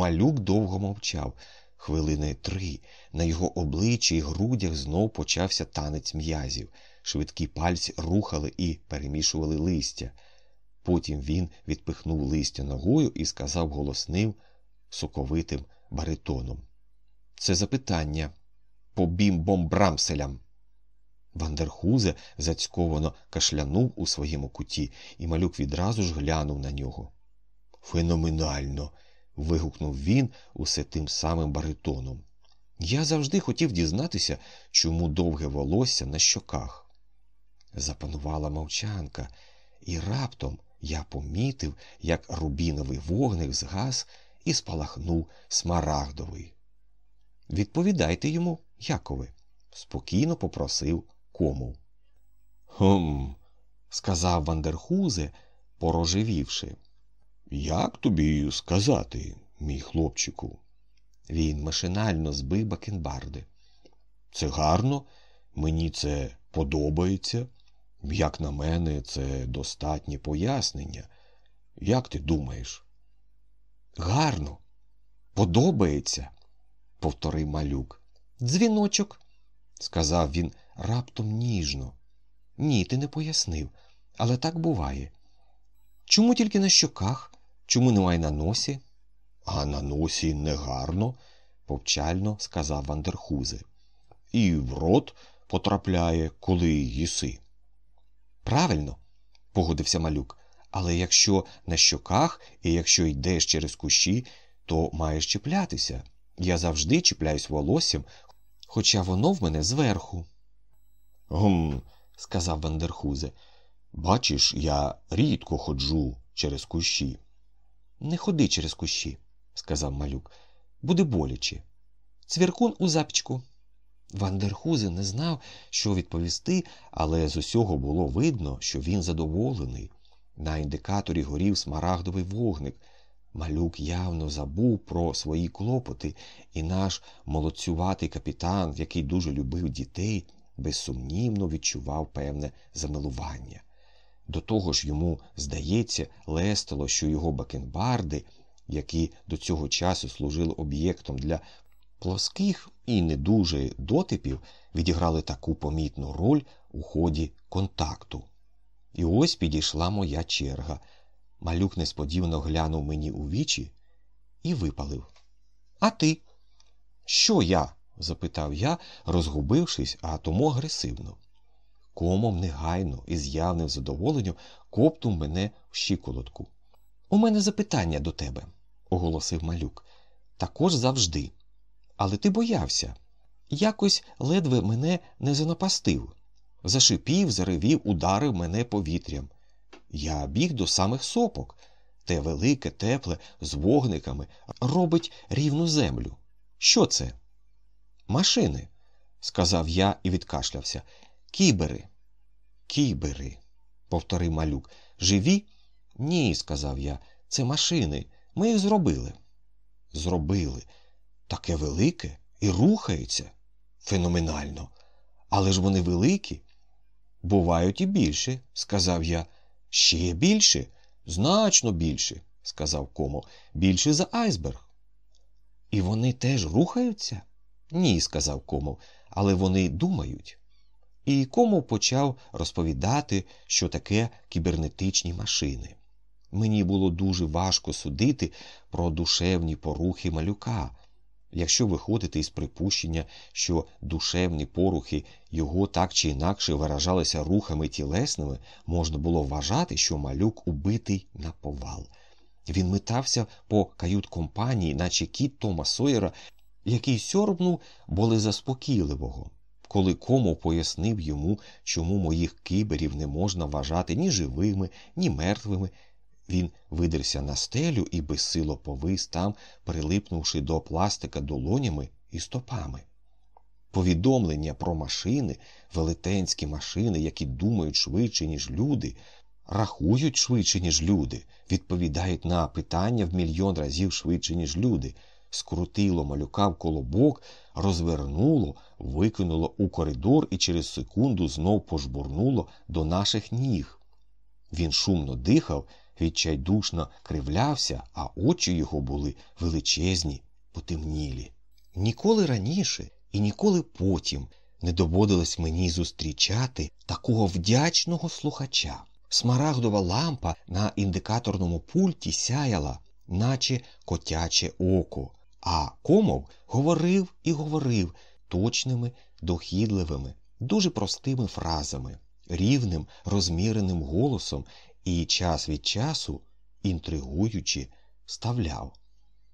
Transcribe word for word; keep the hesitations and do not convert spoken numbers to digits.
Малюк довго мовчав. Хвилини три. На його обличчі й грудях знов почався танець м'язів. Швидкі пальці рухали і перемішували листя. Потім він відпихнув листя ногою і сказав голосним, соковитим баритоном: «Це запитання по бім-бом-брамселям». Ван дер Хузе зацьковано кашлянув у своєму куті, і Малюк відразу ж глянув на нього. «Феноменально!» – вигукнув він усе тим самим баритоном. «Я завжди хотів дізнатися, чому довге волосся на щоках». Запанувала мовчанка, і раптом я помітив, як рубіновий вогник згас і спалахнув смарагдовий. «Відповідайте йому, Якове», – спокійно попросив Комов. «Хм», – сказав Ван дер Хузе, порожевівши. «Як тобі сказати, мій хлопчику?» Він машинально збив бакенбарди. «Це гарно, мені це подобається. Як на мене, це достатнє пояснення. Як ти думаєш?» «Гарно, подобається», – повторив Малюк. «Дзвіночок», – сказав він раптом ніжно. «Ні, ти не пояснив, але так буває. Чому тільки на щоках? Чому немає на носі?» «А на носі не гарно», – повчально сказав Ван дер Хузе. «І в рот потрапляє, коли їси». «Правильно», – погодився Малюк. «Але якщо на щоках і якщо йдеш через кущі, то маєш чіплятися. Я завжди чіпляюсь волоссям, хоча воно в мене зверху». «Гм», – сказав Ван дер Хузе. «Бачиш, я рідко ходжу через кущі». «Не ходи через кущі», – сказав Малюк. «Буде боляче. Цвіркун у запічку». Ван дер Хузе не знав, що відповісти, але з усього було видно, що він задоволений. На індикаторі горів смарагдовий вогник. Малюк явно забув про свої клопоти, і наш молодцюватий капітан, який дуже любив дітей, безсумнівно відчував певне замилування. До того ж йому, здається, лестило, що його бакенбарди, які до цього часу служили об'єктом для плоских і не дуже дотипів, відіграли таку помітну роль у ході контакту. І ось підійшла моя черга. Малюк несподівано глянув мені у вічі і випалив: «А ти?» «Що я?» – запитав я, розгубившись, а тому агресивно. Комов негайно і з явним задоволенням коптув мене в щиколотку. «У мене запитання до тебе», – оголосив Малюк. «Також завжди. Але ти боявся. Якось ледве мене не занапастив. Зашипів, заревів, ударив мене повітрям. Я біг до самих сопок. Те велике, тепле, з вогниками, робить рівну землю. Що це?» «Машини», – сказав я і відкашлявся. «Кібери». «Кібери», – повторив Малюк. «Живі?» «Ні», – сказав я. «Це машини. Ми їх зробили». «Зробили? Таке велике і рухається? Феноменально. Але ж вони великі?» «Бувають і більше», – сказав я. «Ще більше? Значно більше», – сказав Комов. «Більше за айсберг». «І вони теж рухаються?» «Ні», – сказав Комов, – «але вони думають». І Комов почав розповідати, що таке кібернетичні машини. Мені було дуже важко судити про душевні порухи Малюка. Якщо виходити із припущення, що душевні порухи його так чи інакше виражалися рухами тілесними, можна було вважати, що Малюк убитий наповал. Він метався по кают-компанії, наче кіт Тома Сойера, який сьорбнув болезаспокійливого. Коли Комов пояснив йому, чому моїх кіберів не можна вважати ні живими, ні мертвими, він видерся на стелю і безсило повис там, прилипнувши до пластика долонями і стопами. Повідомлення про машини, велетенські машини, які думають швидше, ніж люди, рахують швидше, ніж люди, відповідають на питання в мільйон разів швидше, ніж люди, скрутило Малюка в колобок, розвернуло, викинуло у коридор і через секунду знов пожбурнуло до наших ніг. Він шумно дихав, відчайдушно кривлявся, а очі його були величезні, потемнілі. Ніколи раніше і ніколи потім не доводилось мені зустрічати такого вдячного слухача. Смарагдова лампа на індикаторному пульті сяяла, наче котяче око, а Комов говорив і говорив точними, дохідливими, дуже простими фразами, рівним, розміреним голосом і час від часу, інтригуючи, вставляв: